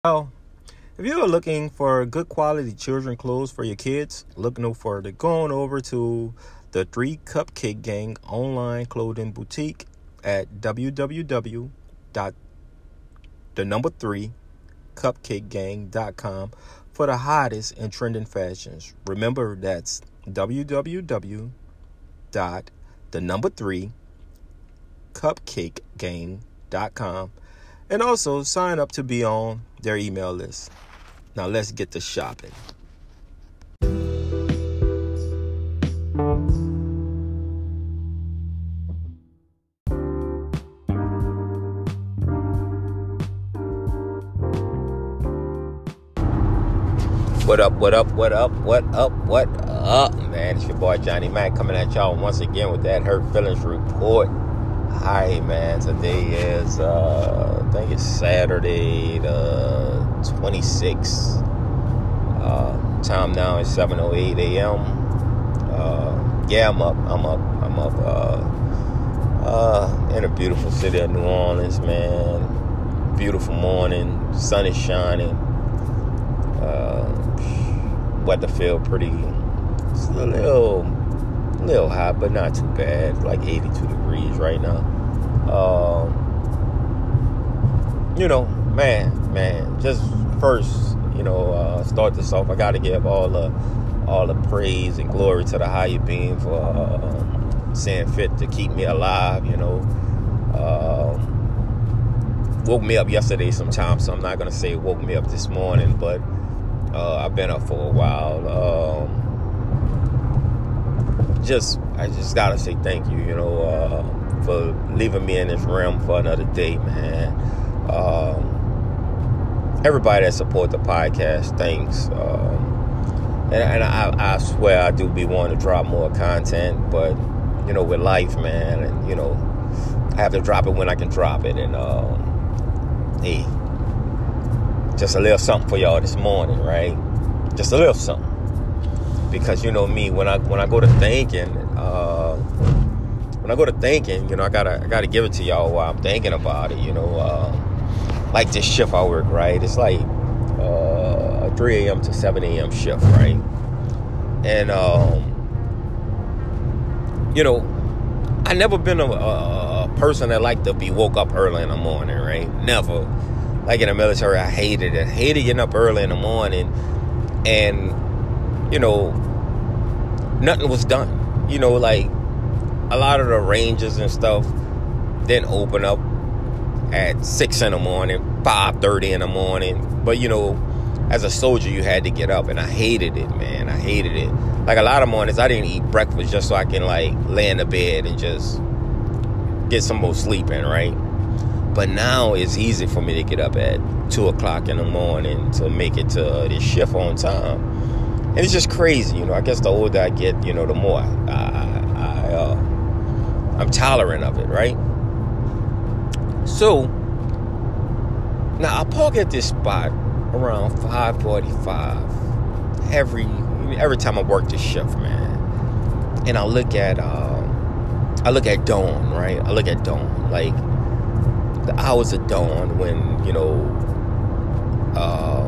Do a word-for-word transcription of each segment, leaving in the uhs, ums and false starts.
Well, if you are looking for good quality children clothes for your kids, look no further. Going over to the Three Cupcake Gang online clothing boutique at w w w dot the number three cupcake gang dot com for the hottest and trending fashions. Remember, that's w w w dot the number three cupcake gang dot com. And also sign up to be on their email list. Now let's get to shopping. What up, what up, what up, what up, what up, man? It's your boy Johnny Mac coming at y'all once again with that Hurt Feelings Report. Hi, man. Today is, uh, I think it's Saturday, the twenty-sixth. Uh, time now is seven oh eight a.m. Uh, yeah, I'm up. I'm up. I'm up. Uh, uh, in a beautiful city of New Orleans, man. Beautiful morning. Sun is shining. Uh, weather feel pretty. It's a little. A little hot, but not too bad. Like eighty-two degrees right now. Um, you know, man, man. Just first, you know, uh, start this off. I got to give all the all the praise and glory to the higher being for uh, seeing fit to keep me alive. You know, um, woke me up yesterday sometime, so I'm not gonna say it woke me up this morning, but uh, I've been up for a while. Um, Just, I just gotta say thank you, you know, uh, for leaving me in this realm for another day, man. Um, everybody that support the podcast, thanks. Um, and and I, I swear I do be wanting to drop more content, but, you know, with life, man, and, you know, I have to drop it when I can drop it. And, um, hey, just a little something for y'all this morning, right? Just a little something. Because you know me, when I when I go to thinking, uh, when I go to thinking, you know, I gotta I gotta give it to y'all while I'm thinking about it. You know, uh, like this shift I work, right? It's like uh, a three a.m. to seven a.m. shift, right? And um, you know, I never been a, a person that liked to be woke up early in the morning, right? Never. Like in the military, I hated it. I hated getting up early in the morning, and you know, nothing was done. You know, like a lot of the ranges and stuff didn't open up at six in the morning, five thirty in the morning. But, you know, as a soldier, you had to get up, and I hated it, man. I hated it. Like a lot of mornings, I didn't eat breakfast just so I can, like, lay in the bed and just get some more sleep in, right? But now it's easy for me to get up at two o'clock in the morning to make it to this shift on time. And it's just crazy, you know. I guess the older I get, you know, the more I, I, I uh, I'm tolerant of it, right? So now I park at this spot around five forty-five every every time I work this shift, man. And I look at um, I look at dawn, right? I look at dawn, like the hours of dawn when you know. Uh,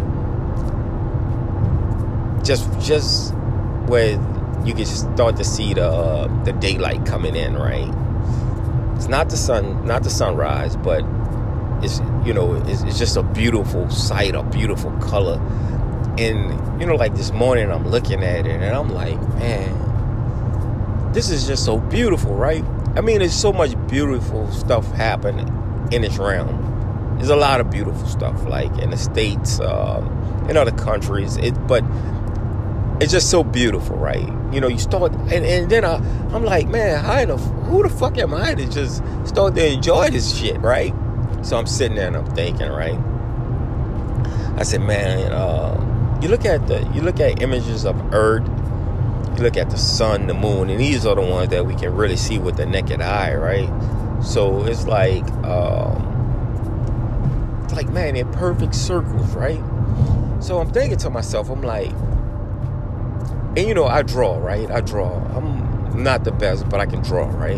Just, just where you can start to see the uh, the daylight coming in, right? It's not the sun, not the sunrise, but it's you know it's, it's just a beautiful sight, a beautiful color. And you know, like this morning, I'm looking at it, and I'm like, man, this is just so beautiful, right? I mean, there's so much beautiful stuff happening in this realm. There's a lot of beautiful stuff, like in the States, uh, in other countries, it, but. It's just so beautiful, right? You know, you start, and, and then I, I'm like, man, how the, who the fuck am I to just start to enjoy this shit, right? So I'm sitting there and I'm thinking, right? I said, man, uh, you look at the, you look at images of Earth, you look at the sun, the moon, and these are the ones that we can really see with the naked eye, right? So it's like, um, it's like, man, they're perfect circles, right? So I'm thinking to myself, I'm like. And, you know, I draw, right? I draw. I'm not the best, but I can draw, right?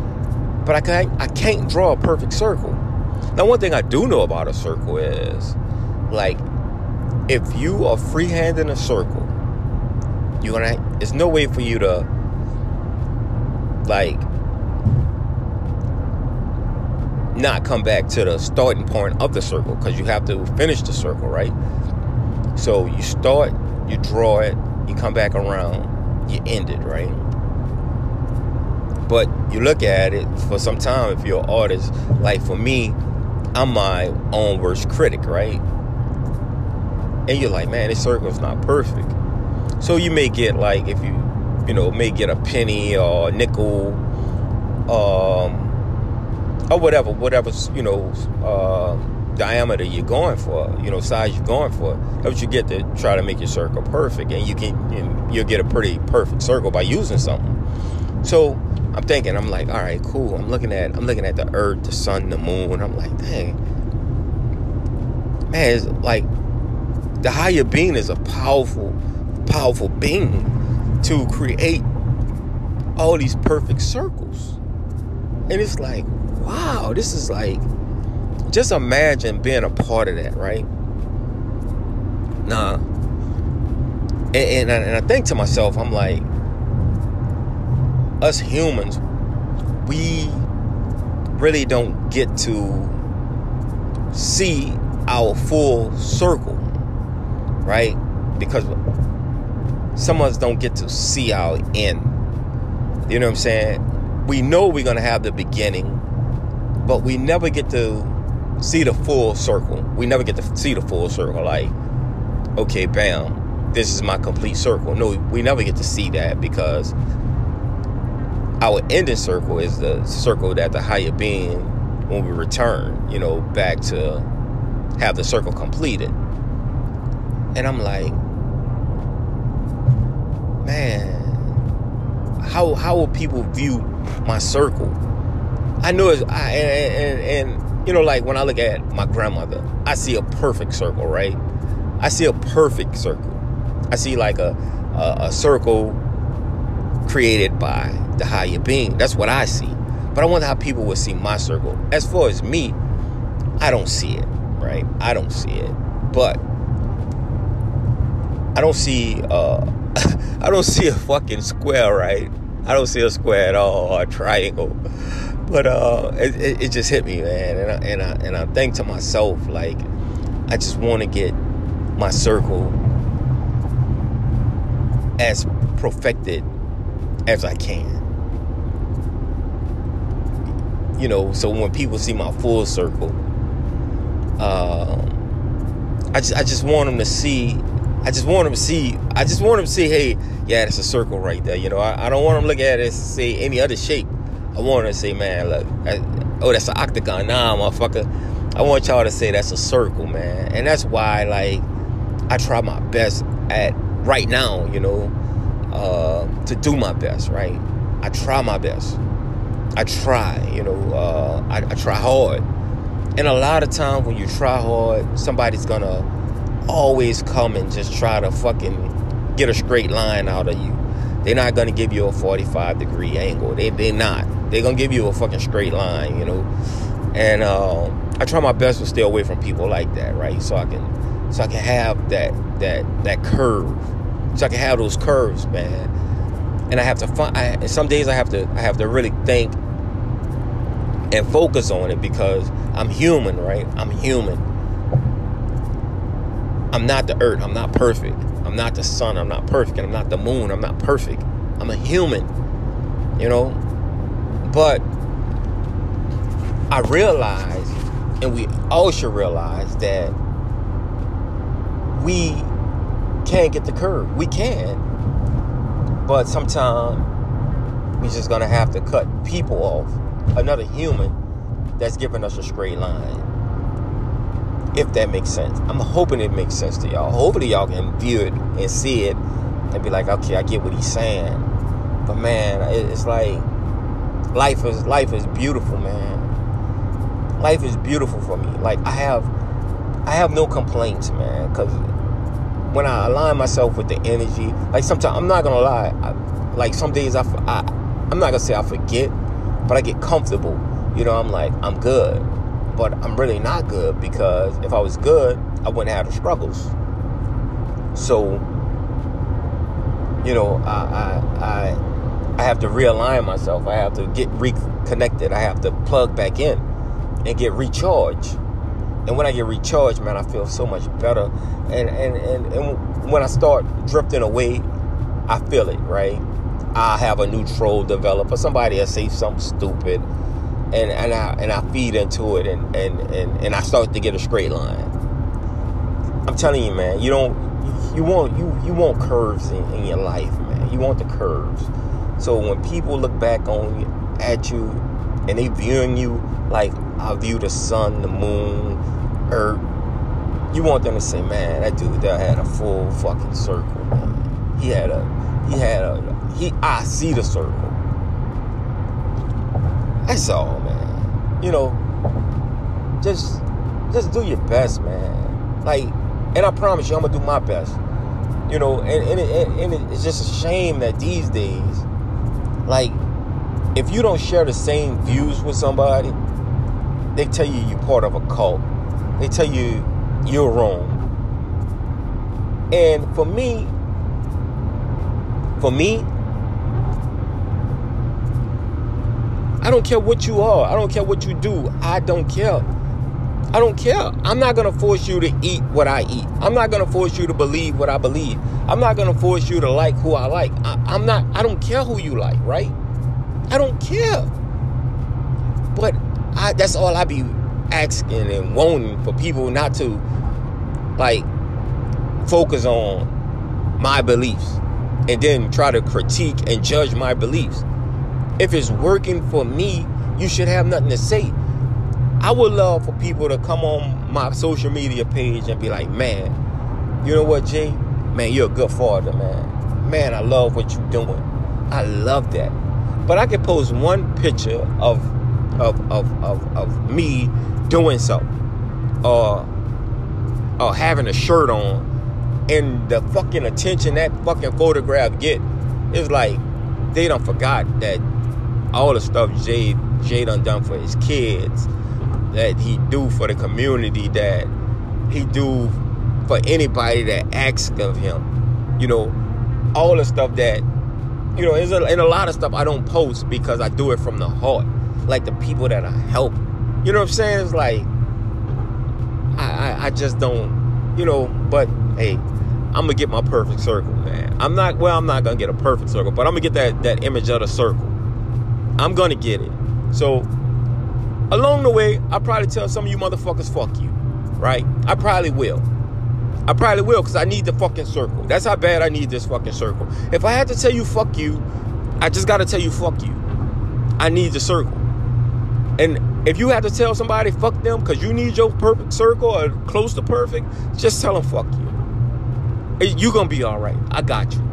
But I can't, I can't draw a perfect circle. Now, one thing I do know about a circle is like, if you are freehand in a circle, you're gonna, there's no way for you to, like, not come back to the starting point of the circle, because you have to finish the circle, right? So you start, you draw it, you come back around, you end it, right? But you look at it for some time, if you're an artist, like for me, I'm my own worst critic, right? And you're like, man, this circle is not perfect. So you may get, like, if you, you know, may get a penny or a nickel, um, or whatever, whatever, you know, uh, diameter you're going for, you know, size you're going for. That's what you get to try to make your circle perfect. And you can, you know, you'll get a pretty perfect circle by using something. So I'm thinking, I'm like, all right, cool. I'm looking at, I'm looking at the earth, the sun, the moon. I'm like, dang, man, it's like the higher being is a powerful, powerful being to create all these perfect circles. And it's like, wow, this is like, just imagine being a part of that, right? Nah. And, and, I, and I think to myself, I'm like, us humans, we really don't get to see our full circle, right? Because some of us don't get to see our end. You know what I'm saying? We know we're going to have the beginning, but we never get to see the full circle. We never get to see the full circle. Like, okay, bam, this is my complete circle. No, we never get to see that, because our ending circle is the circle that the higher being, when we return, you know, back to have the circle completed. And I'm like, man, how how will people view my circle? I know it's, I, and, and, and, you know, like when I look at my grandmother, I see a perfect circle, right? I see a perfect circle. I see like a, a, a circle created by the higher being. That's what I see. But I wonder how people would see my circle. As far as me, I don't see it, right? I don't see it. But I don't see uh I don't see a fucking square, right? I don't see a square at all, or a triangle. But uh it, it, it just hit me, man. And I, and I and I think to myself, like, I just want to get my circle as perfected as I can. You know, so when people see my full circle, um, I just I just want them to see. I just want them to see. I just want them to see. Hey, yeah, that's a circle right there. You know, I, I don't want them to look at it and say any other shape. I want them to say, man, look, I, oh, that's an octagon. Nah, motherfucker. I want y'all to say that's a circle, man. And that's why, like, I try my best at right now. You know, uh, to do my best. Right. I try my best. I try, you know, uh, I, I try hard. And a lot of times when you try hard, somebody's gonna always come and just try to fucking get a straight line out of you. They're not gonna give you a forty-five degree angle. They, they're not. They're gonna give you a fucking straight line, you know. And uh, I try my best to stay away from people like that, right? So I can, so I can have that that that curve. So I can have those curves, man. And I have to find. I, some days I have to. I have to really think and focus on it, because I'm human, right? I'm human. I'm not the earth. I'm not perfect. I'm not the sun. I'm not perfect. And I'm not the moon. I'm not perfect. I'm a human, you know. But I realize, and we all should realize, that we can't get the curve. We can. But sometimes we're just going to have to cut people off. Another human that's giving us a straight line. If that makes sense. I'm hoping it makes sense to y'all. Hopefully y'all can view it and see it and be like, okay, I get what he's saying. But man, it's like life is life is beautiful, man. Life is beautiful for me. Like I have I have no complaints, man, because when I align myself with the energy, like sometimes, I'm not gonna lie, I, like some days I, I I'm not gonna say I forget, but I get comfortable. You know, I'm like, I'm good. but I'm really not good, because if I was good, I wouldn't have the struggles. So, you know, I I I, I have to realign myself. I have to get reconnected. I have to plug back in and get recharged. And when I get recharged, man, I feel so much better. And and, and, and when I start drifting away, I feel it, right? I have a new troll develop, or somebody will say something stupid, and, and I and I feed into it, and, and, and, and I start to get a straight line. I'm telling you, man, you don't you want you you want curves in, in your life, man. You want the curves. So when people look back on you, at you, and they viewing you like I view the sun, the moon, earth, you want them to say, man, that dude that had a full fucking circle, man. He had a he had a he I see the circle. That's all, man. You know, just just do your best, man. Like, and I promise you, I'm gonna do my best. You know, and, and, it, and it's just a shame that these days, like, if you don't share the same views with somebody, they tell you you're part of a cult. They tell you you're wrong. And for me, for me, I don't care what you are. I don't care what you do. I don't care. I don't care. I'm not going to force you to eat what I eat. I'm not going to force you to believe what I believe. I'm not going to force you to like who I like. I, I'm not, I don't care who you like, right? I don't care. But I, that's all I be asking and wanting, for people not to, like, focus on my beliefs and then try to critique and judge my beliefs. If it's working for me, you should have nothing to say. I would love for people to come on my social media page and be like, man, you know what, Jay? Man, you're a good father, man. Man, I love what you're doing. I love that. But I can post one picture of of of of, of me doing something, or or having a shirt on, and the fucking attention that fucking photograph get is like they done forgot that all the stuff Jay Jay done done for his kids, that he do for the community, that he do for anybody that asks of him. You know, all the stuff that, you know, there's a, and a lot of stuff I don't post because I do it from the heart. Like the people that I help. You know what I'm saying? It's like, I, I, I just don't, you know, but hey, I'm going to get my perfect circle, man. I'm not, well, I'm not going to get a perfect circle, but I'm going to get that, that image of the circle. I'm going to get it. So, along the way, I'll probably tell some of you motherfuckers, fuck you, right? I probably will. I probably will, because I need the fucking circle. That's how bad I need this fucking circle. If I had to tell you fuck you, I just got to tell you fuck you. I need the circle. And if you have to tell somebody fuck them because you need your perfect circle or close to perfect, just tell them fuck you. You're going to be all right. I got you.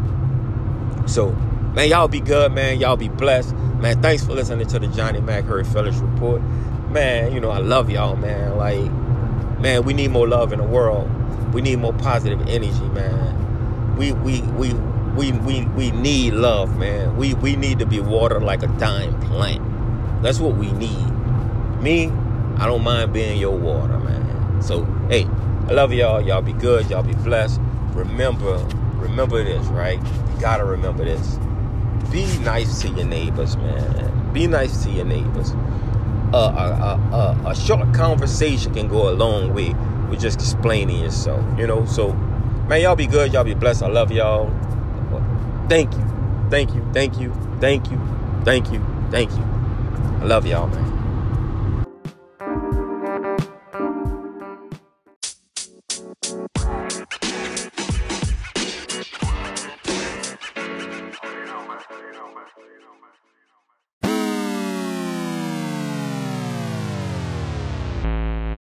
So, man, y'all be good, man. Y'all be blessed. Man, thanks for listening to the Johnny Mac Hurd Fellas Report. Man, you know, I love y'all, man. Like, man, we need more love in the world. We need more positive energy, man. We we we we we, we need love, man. We we need to be watered like a dying plant. That's what we need. Me, I don't mind being your water, man. So, hey, I love y'all. Y'all be good. Y'all be blessed. Remember, remember this, right? You gotta remember this. Be nice to your neighbors, man. Be nice to your neighbors. Uh, a, a, a, a short conversation can go a long way with just explaining yourself, you know? So, man, y'all be good. Y'all be blessed. I love y'all. Thank you. Thank you. Thank you. Thank you. Thank you. Thank you. I love y'all, man.